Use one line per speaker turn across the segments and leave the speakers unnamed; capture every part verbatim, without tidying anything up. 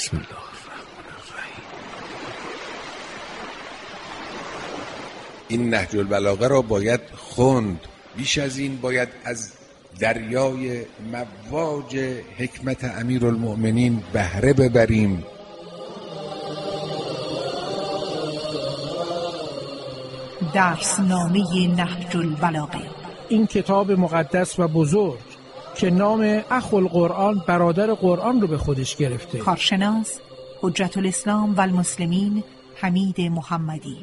بسم الله الرحمن الرحیم. این نهج البلاغه را باید خوند، بیش از این باید از دریای مواج حکمت امیرالمؤمنین بهره ببریم.
درسنامه نهج البلاغه،
این کتاب مقدس و بزرگ که نام اخو القرآن، برادر قرآن رو به خودش گرفته.
کارشناس حجت الاسلام و المسلمین حمید محمدی.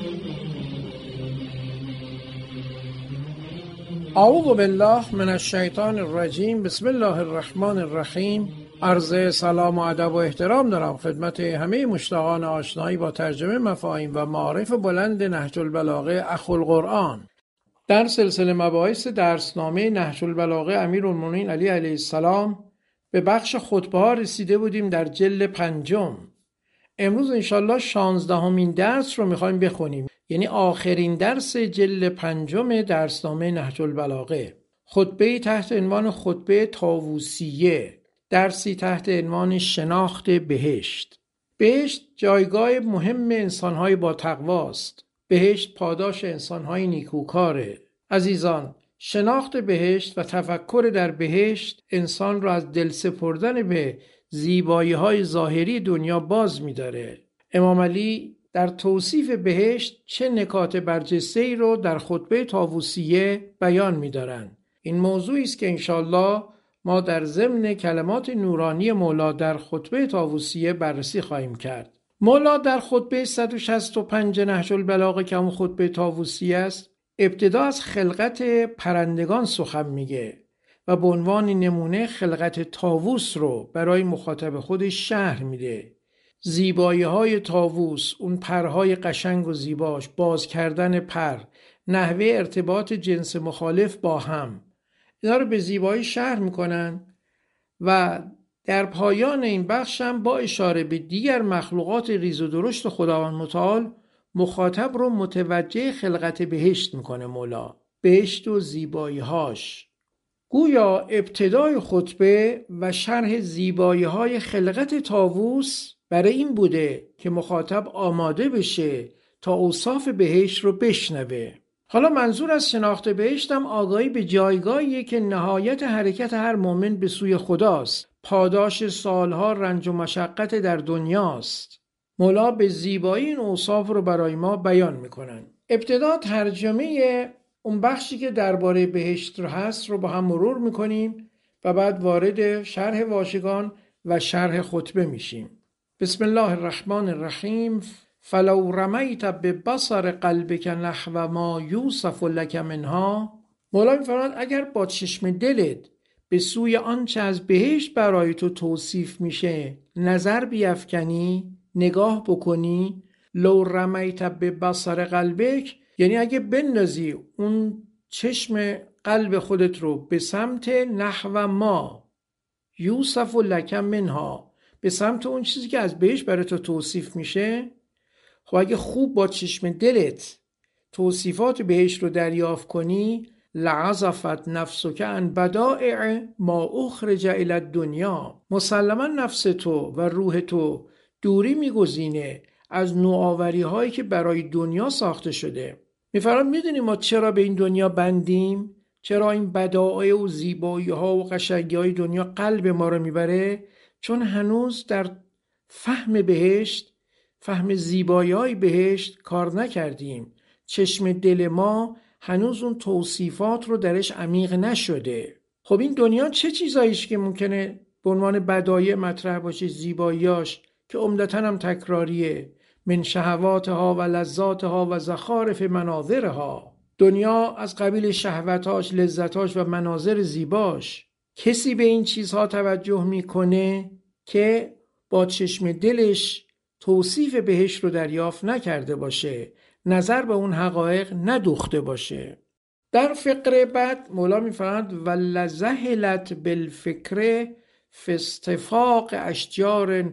اعوذ بالله من الشیطان الرجیم. بسم الله الرحمن الرحیم. عرض سلام و ادب و احترام دارم خدمت همه مشتاقان آشنایی با ترجمه مفاهیم و معارف بلند نهج البلاغه اخو القرآن. در سلسله مباحث درسنامه نهج البلاغه امیرالمؤمنین علی علیه السلام به بخش خطبه ها رسیده بودیم در جلد پنجم. امروز انشالله شانزدهمین درس رو میخوایم بخونیم، یعنی آخرین درس جلد پنجم درسنامه نهج البلاغه. خطبه تحت عنوان خطبه طاووسیه، درسی تحت عنوان شناخت بهشت. بهشت جایگاه مهم انسانهای با تقواست. بهشت پاداش انسانهای نیکوکاره. عزیزان، شناخت بهشت و تفکر در بهشت انسان را از دل سپردن به زیبایی‌های ظاهری دنیا باز می‌داره. امام علی در توصیف بهشت چه نکات برجسته‌ای رو در خطبه طاووسیه بیان می‌دارند. این موضوعی است که انشالله ما در ضمن کلمات نورانی مولا در خطبه طاووسیه بررسی خواهیم کرد. مولا در خطبه صد و شصت و پنج نهج البلاغه که اون خطبه طاووسیه است، ابتدا از خلقت پرندگان سخن میگه و به عنوان نمونه خلقت طاووس رو برای مخاطب خودش شرح میده. زیبایی های طاووس، اون پرهای قشنگ و زیباش، باز کردن پر، نحوه ارتباط جنس مخالف با هم، اینا رو به زیبایی شرح میکنن و در پایان این بخش هم با اشاره به دیگر مخلوقات ریز و درشت خداوند متعال مخاطب رو متوجه خلقت بهشت میکنه مولا، بهشت و زیبایی‌هاش. گویا ابتدای خطبه و شرح زیبایی‌های خلقت طاووس برای این بوده که مخاطب آماده بشه تا اوصاف بهشت رو بشنوه. حالا منظور از شناخت بهشت هم آگاهی به جایگاهیه که نهایت حرکت هر مؤمن به سوی خداست، پاداش سالها رنج و مشقت در دنیاست. مولا به زیبایی این اوصاف رو برای ما بیان میکنن. ابتدا ترجمه اون بخشی که درباره بهشت رو هست رو با هم مرور میکنیم و بعد وارد شرح واژگان و شرح خطبه میشیم. بسم الله الرحمن الرحیم. فلو رمیت ببصر قلبک نحو ما یوصف لک منها. مولا میفرماید اگر با چشم دلت به سوی آنچه از بهشت برای تو توصیف میشه نظر بیفکنی، نگاه بکنی، لو رمیت ببصر قلبک، یعنی اگه بندازی اون چشم قلب خودت رو به سمت نحو ما یوصف لک منها، به سمت اون چیزی که از بهشت برای تو توصیف میشه، خب اگه خوب با چشم دلت توصیفات بهشت رو دریافت کنی، لعزفت نفسک عن بدائع ما اخرج الی الدنیا، مسلما نفس تو و روح تو دوری میگزینه از نوآوری هایی که برای دنیا ساخته شده. میفرماید میدونی ما چرا به این دنیا بندیم؟ چرا این بدائع و زیبایی ها و قشنگی های دنیا قلب ما رو میبره؟ چون هنوز در فهم بهشت، فهم زیبایی های بهشت کار نکردیم. چشم دل ما هنوز اون توصیفات رو درش عمیق نشده. خب این دنیا چه چیزاییش که ممکنه به عنوان بدایع مطرح باشه؟ زیباییاش که عمدتاً هم تکراریه، من شهواتها و لذاتها و زخارف مناظرها. دنیا از قبیل شهوتاش، لذتاش و مناظر زیباش. کسی به این چیزها توجه میکنه که با چشم دلش توصیف بهشت رو دریافت نکرده باشه، نظر به اون حقایق ندوخته باشه. در فقره بعد مولا میفرماید ولذهلت بالفکر فی استفاق اشجار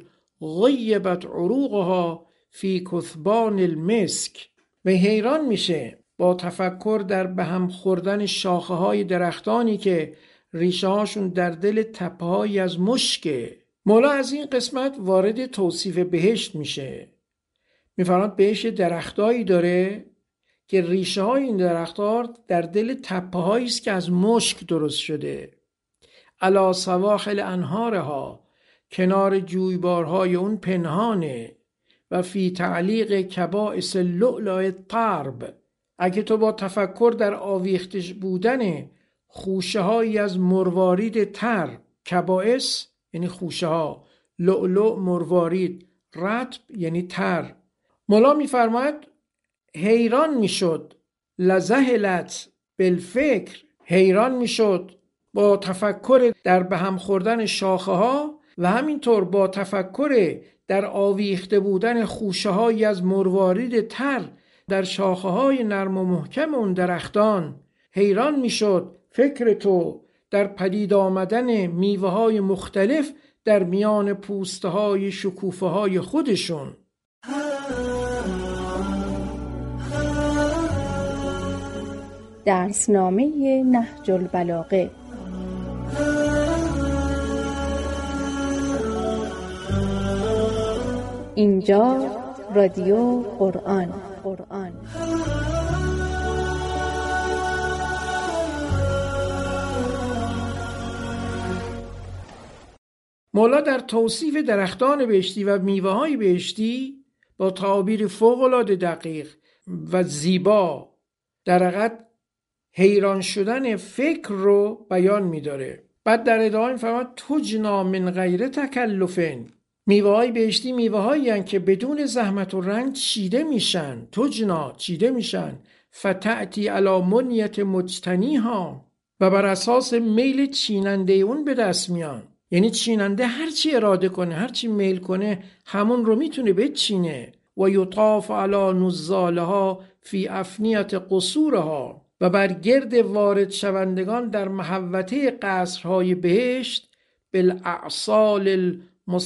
غیبت عروقها فی کثبان المسک. و حیران میشه با تفکر در به هم خوردن شاخه های درختانی که ریشه هاشون در دل تپه های از مشکه. مولا از این قسمت وارد توصیف بهشت میشه. میفرماد بهشت درختایی داره که ریشه های این درخت‌ها در دل تپه هایی است که از مشک درست شده. علی سواحل انهارها، کنار جویبارهای اون پنهانه. و فی تعلیق کبائس اللؤلؤ طرب، اگه تو با تفکر در آویخته بودن خوشه هایی از مروارید تر، کبائس یعنی خوشه ها، لؤلؤ مروارید، رطب یعنی تر. مولا میفرماید حیران میشد، لذهلت بالفکر، حیران میشد با تفکر در به هم خوردن شاخه ها و همینطور با تفکر در آویخته بودن خوشه هایی از مروارید تر در شاخه های نرم و محکم اون درختان. حیران میشد فکر تو در پدید آمدن میوه های مختلف در میان پوسته های شکوفه های خودشون.
درسنامه نهج البلاغه. اینجا رادیو قرآن. قرآن.
مولا در توصیف درختان بهشتی و میوه‌های بهشتی با تعابیر فوق‌العاده دقیق و زیبا در حقیقت حیران شدن فکر رو بیان می‌داره. بعد در ادامه می‌فرماید تجنا من غیر تکلفن، میوه‌های بهشتی میوه‌هایی هستند که بدون زحمت و رنج چیده میشن. تجنا چیده میشن، فتأتی علی منیت مجتنیها، و بر اساس میل چیننده اون به دست میان. یعنی چیننده هر چی اراده کنه، هر چی میل کنه، همون رو میتونه بچینه. و یطاف علی نزالها فی افنیت قصورها، و بر گرد وارد شوندگان در محوطه قصرهای بهشت بالاعصال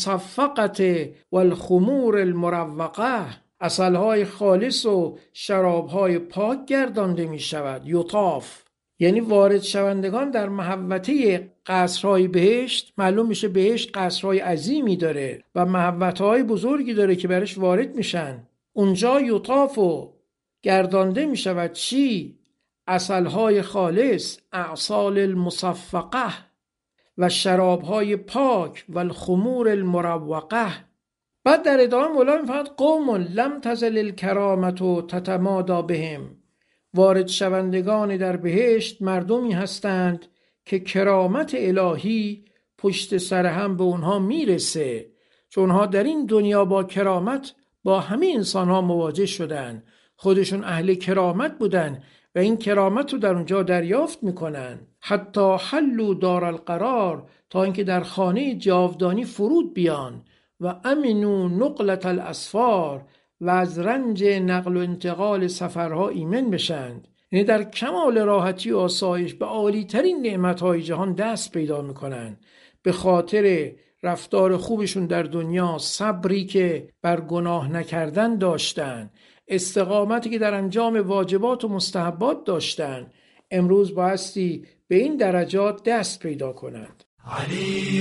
المصفقه والخمور المروقه، عسلهای خالص و شرابهای پاک گردانده می شود. یطاف یعنی وارد شوندگان در محوطه قصرهای بهشت. معلوم میشه بهشت قصرهای عظیمی داره و محوطه‌های بزرگی داره که برش وارد میشن. اونجا یطاف و گردانده می شود چی؟ عسلهای خالص، اعصال المصفقه، و شرابهای پاک و الخمور المروقه. بعد در ادامه مولا میفرماید قوم لم تزل الکرامة تتمادی بهم، وارد شوندگان در بهشت مردمی هستند که کرامت الهی پشت سر هم به اونها میرسه، چون اونها در این دنیا با کرامت با همه انسان ها مواجه شدن، خودشون اهل کرامت بودن و این کرامت رو در اونجا دریافت میکنن. حتی حلوا دار القرار، تا اینکه در خانه جاودانی فرود بیان. و امنوا نقلة الاسفار، و از رنج نقل و انتقال سفرها ایمن بشند. یعنی در کمال راحتی و آسایش به عالی ترین نعمتهای جهان دست پیدا میکنن، به خاطر رفتار خوبشون در دنیا، صبری که بر گناه نکردن داشتن، استقامتی که در انجام واجبات و مستحبات داشتن. امروز بایستی به این درجات دست پیدا کنند.
علی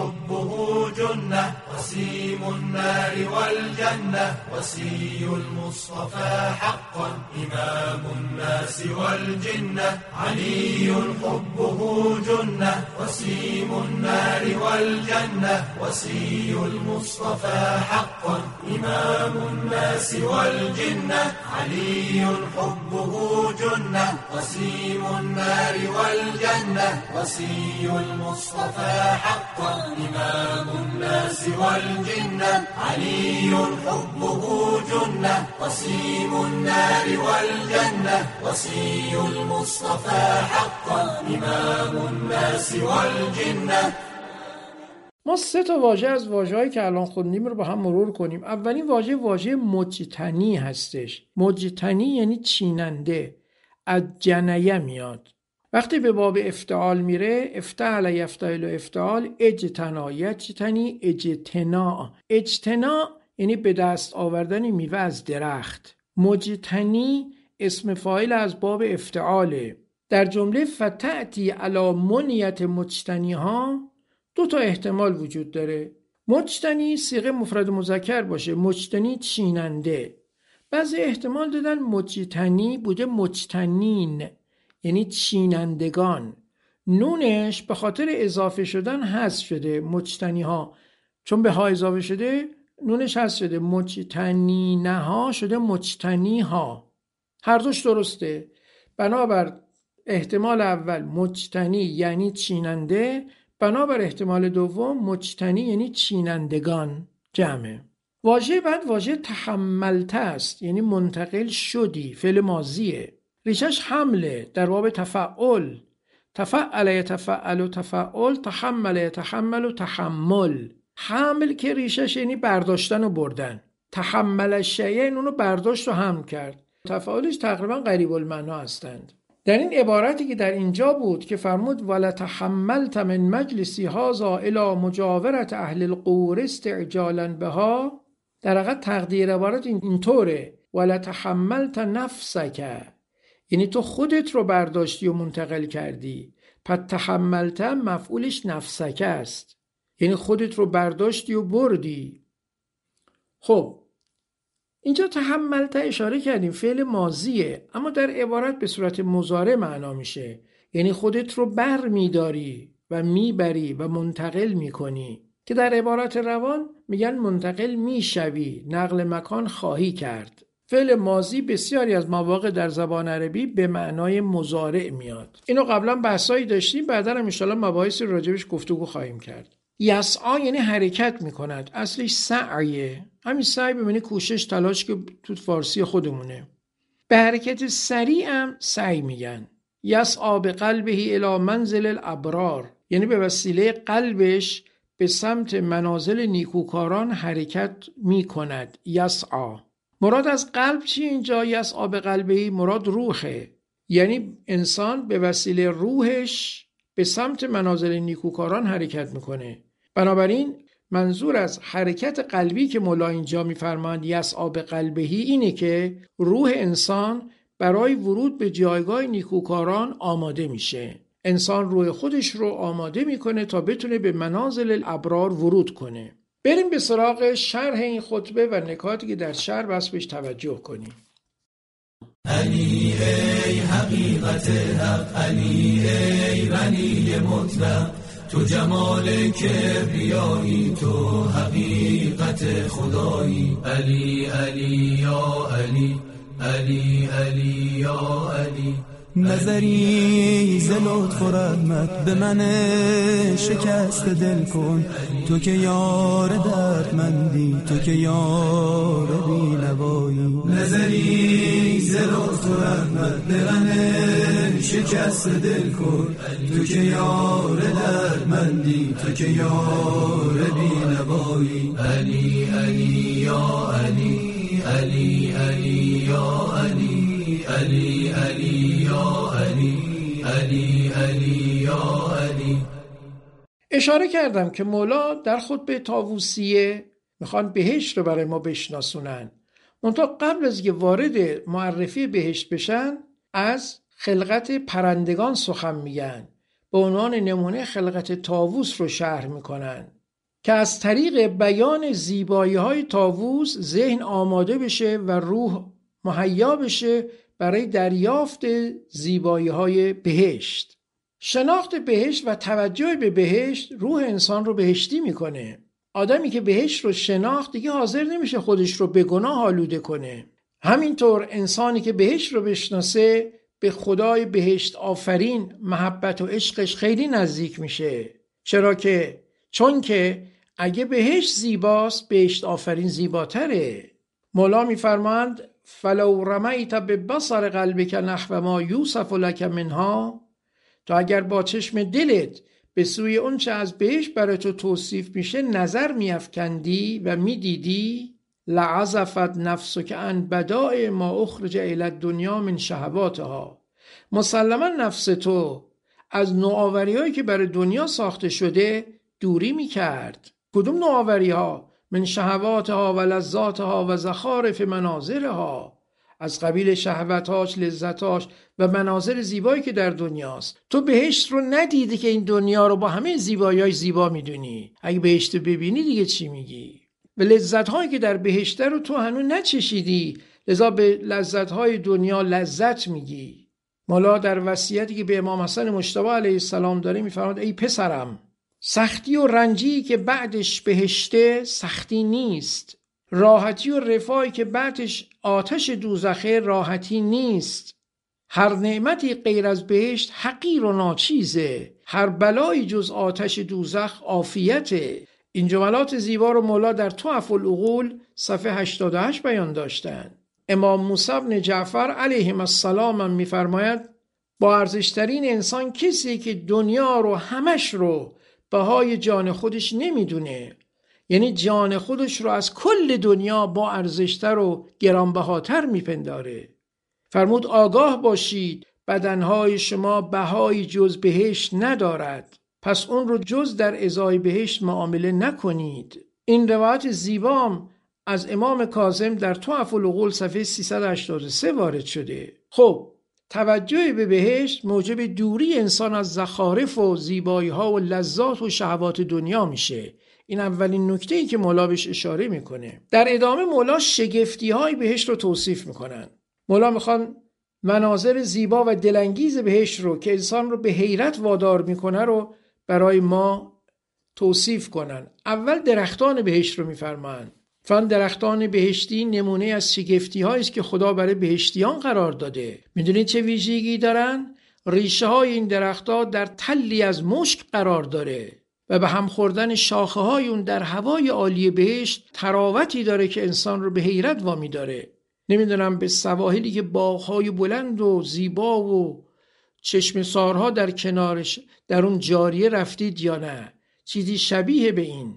حبه جنة وسيم النار والجنة وسي المصطفى حقا إمام الناس والجنة. علي حبه جنة وسيم النار والجنة وسي المصطفى حقا إمام الناس والجنة. علي حبه جنة وسيم النار والجنة وسي المصطفى حقا إمام الناس والجنة. علي حبه جنة وسيم النار والجنة وسي المصطفى حقا إمام الناس والجنة.
ما سه تا واژه از واژه‌هایی که الان خوندیم رو با هم مرور کنیم. اولین واژه واژه مجتنی هستش. مجتنی یعنی چیننده، از جنیه میاد. وقتی به باب افتعال میره، افتعل یفتعل و افتعال، اجتنا یجتنی اجتنا. اجتنا یعنی به دست آوردن میوه از درخت. مجتنی اسم فاعل از باب افتعاله. در جمله فتأتی علی منیت مجتنیها دو تا احتمال وجود داره. مجتنی صیغه مفرد مذکر باشه، مجتنی چیننده. بعضی احتمال دادن مجتنی بوده مجتنین، یعنی چینندگان. نونش به خاطر اضافه شدن حذف شده، مجتنی ها، چون به ها اضافه شده نونش حذف شده، مجتنینه ها شده مجتنی ها. هر دوش درسته. بنابر احتمال اول مجتنی یعنی چیننده، بنابر احتمال دوم مجتنی یعنی چینندگان جمعه. واژه بعد واژه تحملته است، یعنی منتقل شدی، فعل ماضیه، ریشش حمله، در باب تفعل، تفعل یتفعل و تفعل، تحمل یتحمل و تحمل. حمل که ریشش یعنی برداشتن و بردن، تحمل الشیء اونو برداشت و حمل کرد. تفاعلش تقریبا قریب المعنا هستند. در این عبارتی که در اینجا بود که فرمود ولا تحملت من مجلسی هذا الی مجاورت اهل القور استعجالا بها، در حقیقت تقدیر عبارت اینطوره، ولا تحملت نفسک، یعنی تو خودت رو برداشتی و منتقل کردی. پس تحملت مفعولش نفسک است، یعنی خودت رو برداشتی و بردی. خب اینجا تحملت اشاره کردیم فعل ماضیه، اما در عبارت به صورت مضارع معنا میشه، یعنی خودت رو بر میداری و میبری و منتقل میکنی، که در عبارت روان میگن منتقل میشوی، نقل مکان خواهی کرد. فعل ماضی بسیاری از مواقع در زبان عربی به معنای مضارع میاد. اینو قبلا بحثایی داشتیم، بعدا هم ان شاءالله مباحثی راجبش گفتگو خواهیم کرد. یسعی یعنی حرکت میکند، اصلش سعیه، همین سعی به معنی کوشش، تلاش که تو فارسی خودمونه. به حرکت سریع هم سعی میگن. یسعی بقلبه الی منزل الابرار، یعنی به وسیله قلبش به سمت منازل نیکوکاران حرکت میکند. یسعی. مراد از قلب چی اینجا؟ یسعی بقلبه، مراد روحه، یعنی انسان به وسیله روحش به سمت منازل نیکوکاران حرکت میکنه. بنابراین منظور از حرکت قلبی که مولا اینجا میفرماند یسعی بقلبه اینه که روح انسان برای ورود به جایگاه نیکوکاران آماده میشه. انسان روح خودش رو آماده میکنه تا بتونه به منازل الابرار ورود کنه. بریم به سراغ شرح این خطبه و نکاتی که در شرح بس بهش توجه کنیم.
علی ای حقیقت حق، علی ای غنی مطلق، تو جمال کبریایی، تو حقیقت خدایی. علی علی یا علی، علی علی یا علی. نظری ز لطف و رحمت به من شکست دل کن، تو که یار دردمندی، تو که یار بی‌نوایی. نظری ز لطف و رحمت به من شکست دل کن، تو که یار دردمندی، تو که یار بی‌نوایی. علی علی یا علی، علی علی یا علی، علی علی یا علی، علی علی یا علی.
اشاره کردم که مولا در خطبه طاووسیه میخوان بهشت رو برای ما بشناسونن. منتها قبل از که وارد معرفی بهشت بشن از خلقت پرندگان سخن میگن، به عنوان نمونه خلقت طاووس رو شرح میکنن که از طریق بیان زیبایی های طاووس ذهن آماده بشه و روح مهیا بشه برای دریافت زیبایی های بهشت. شناخت بهشت و توجه به بهشت روح انسان رو بهشتی میکنه. آدمی که بهشت رو شناخت دیگه حاضر نمیشه خودش رو به گناه آلوده کنه. همینطور انسانی که بهشت رو بشناسه به خدای بهشت آفرین محبت و عشقش خیلی نزدیک میشه. چرا که چون که اگه بهشت زیباست بهشت آفرین زیباتره. مولا میفرماند فلو رمیت ببصر قلبک نحو ما یوصف لک منها، تو اگر با چشم دلت به سوی اون چه از بهشت برای تو توصیف میشه نظر میافکندی و میدیدی، لعزفت نفسک عن بدائع ما اخرج الی الدنیا من شهواتها، مسلما نفس تو از نوآوری‌هایی که برای دنیا ساخته شده دوری میکرد. کدوم نوآوری‌ها؟ من شهواتها و لذاتها و زخارف مناظرها، از قبیل شهوتاش، لذتاش و مناظر زیبایی که در دنیاست. تو بهشت رو ندیدی که این دنیا رو با همه زیبایی‌هاش زیبا میدونی. اگه بهشت رو ببینی دیگه چی میگی؟ و لذت‌هایی که در بهشت رو تو هنوز نچشیدی، لذا به لذت‌های دنیا لذت میگی. مولا در وصیتی که به امام حسن مجتبی علیه السلام داره میفرماد ای پسرم، سختی و رنجی که بعدش بهشته سختی نیست، راحتی و رفاهی که بعدش آتش دوزخه راحتی نیست. هر نعمتی غیر از بهشت حقیر و ناچیزه، هر بلایی جز آتش دوزخ عافیته. این جملات زیبا رو مولا در تحف العقول صفحه هشتاد و هشت بیان داشتن. امام موسی بن جعفر علیهم السلام هم میفرماید با ارزشترین انسان کسی که دنیا رو همش رو بهای جان خودش نمیدونه، یعنی جان خودش رو از کل دنیا با ارزشتر و گرانبهاتر میپنداره. فرمود آگاه باشید بدنهای شما بهای جز بهشت ندارد، پس اون رو جز در ازای بهشت معامله نکنید. این روایت زیبام از امام کاظم در تحف العقول صفحه سیصد و هشتاد و سه وارد شده. خب توجه به بهشت موجب دوری انسان از زخارف و زیبایی‌ها و لذات و شهوات دنیا میشه. این اولین نکته‌ای که مولا بهش اشاره میکنه. در ادامه مولا شگفتی‌های بهشت رو توصیف میکنن. مولا میخوان مناظر زیبا و دلانگیز بهشت رو که انسان رو به حیرت وادار میکنه رو برای ما توصیف کنن. اول درختان بهشت رو میفرمان. فن درختان بهشتی نمونه از شگفتی‌هایی است که خدا برای بهشتیان قرار داده. میدونید چه ویژگی دارن؟ ریشه های این درخت‌ها در تلی از مشک قرار داره و به هم خوردن شاخه های اون در هوای عالی بهشت تراوتی داره که انسان رو به حیرت وامی داره. نمیدونم به سواحلی که باغ‌های بلند و زیبا و چشم سارها در کنارش در اون جاریه رفتید یا نه؟ چیزی شبیه به این،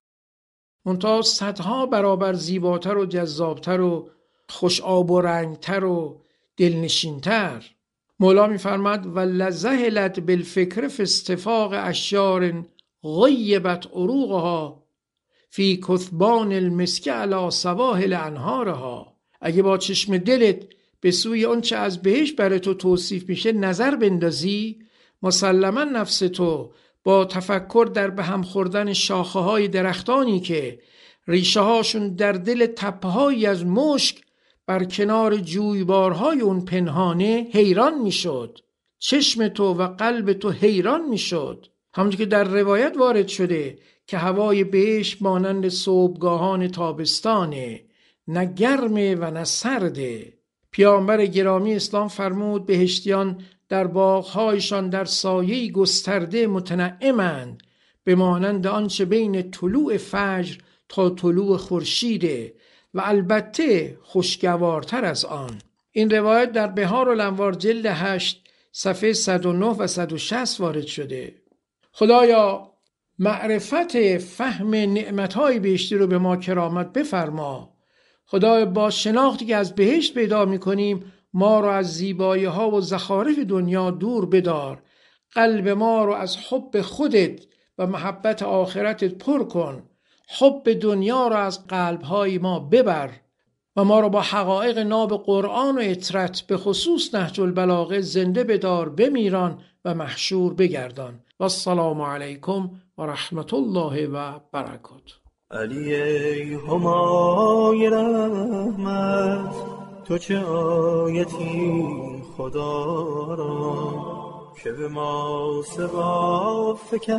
منتها صدها برابر زیباتر و جذابتر و خوش آب و رنگتر و دلنشینتر. مولا می‌فرماد و لذهلت بالفکر فی استفاق اشجار غیبت عروقها فی کثبان المسک علی سواحل انهارها. اگه با چشم دلت به سوی اون چه از بهشت برای تو توصیف میشه نظر بندازی، مسلما نفس تو با تفکر در به هم خوردن شاخه های درختانی که ریشه هاشون در دل تپه های از مشک بر کنار جویبارهای اون پنهانه حیران میشد. چشم تو و قلب تو حیران میشد. همونطور که در روایت وارد شده که هوای بهشت مانند صبحگاهان تابستانه، نه گرمه و نه سرده. پیامبر گرامی اسلام فرمود بهشتیان در باغ‌هایشان در سایه‌ای گسترده متنعمند به مانند آنچه بین طلوع فجر تا طلوع خورشیده و البته خوشگوارتر از آن. این روایت در بهار الانوار جلد هشت صفحه صد و نه و صد و شصت وارد شده. خدایا معرفت فهم نعمت‌های بهشتی رو به ما کرامت بفرما. خدایا با شناختی که از بهشت پیدا می‌کنیم ما رو از زیبایی‌ها و زخارف دنیا دور بدار. قلب ما رو از حب خودت و محبت آخرتت پر کن. حب دنیا رو از قلب‌های ما ببر و ما رو با حقایق ناب قرآن و اطرت به خصوص نهج البلاغه زنده بدار، بمیران و محشور بگردان. و السلام علیکم و رحمت الله و برکاته.
علی ای همای رحمت، تو چه آیتی خدا را که به ما سوا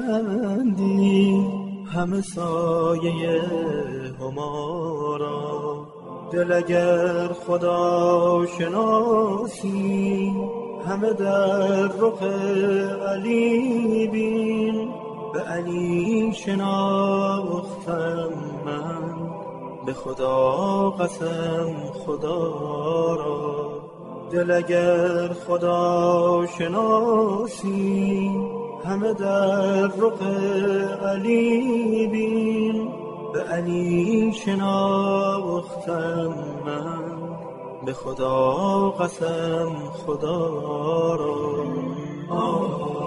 فکندی همه سایه هما را. دل اگر خدا شناسی همه در رخ علی بین. به علی شناختم من به خدا قسم خدا را. دل اگر خدا شناسی همه در رخ علی بین. به علی شناختم من به خدا قسم خدا را. آه